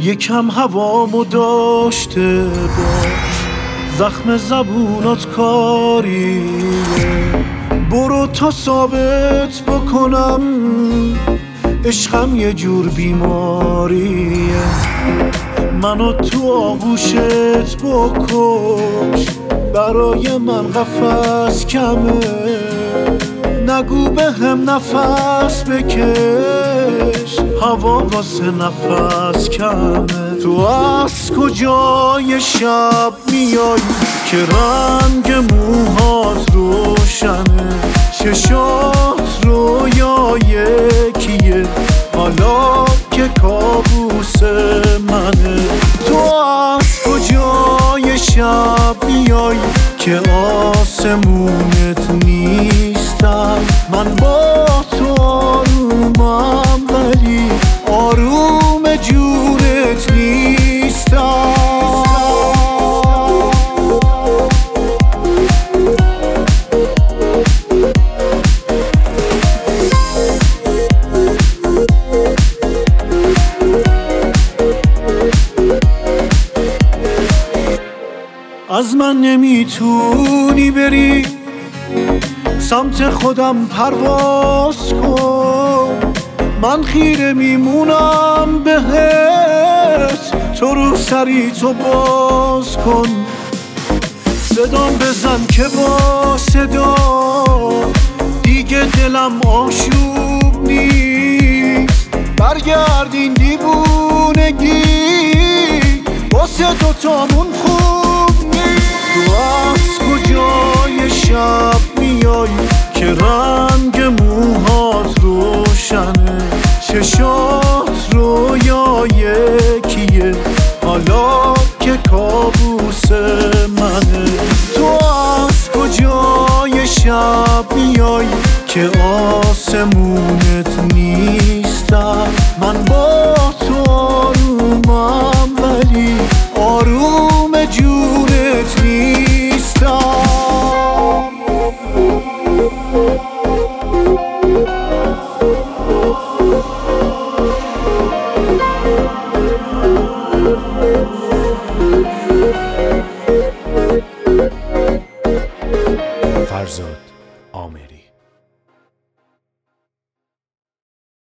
یکم هوامو داشته باش، زخم زبونات کاریه. برو تا ثابت بکنم عشقم یه جور بیماریه. منو تو آغوشت بکش، برای من قفس کمه. نگو به هم نفس بکش، هوا واسه نفس کمه. تو از کجای شب میای که رنگ موهات روشنه؟ چشات رویای کیه حالا که کابوس منه؟ تو از کجای شب میای که آسمونت نیستم؟ من با تو آرومم ولی آروم جورت نیستم. از من نمیتونی بری سمت خودم پرواز کن، من خیره میمونم بهت، تو رو سری تو باز کن. صدام بزن که با صدا دیگه دلم آشوب نیست. برگردین دیوونگی واسه دوتامون خوب نیست. تو از کجای شب میای که رنگ موها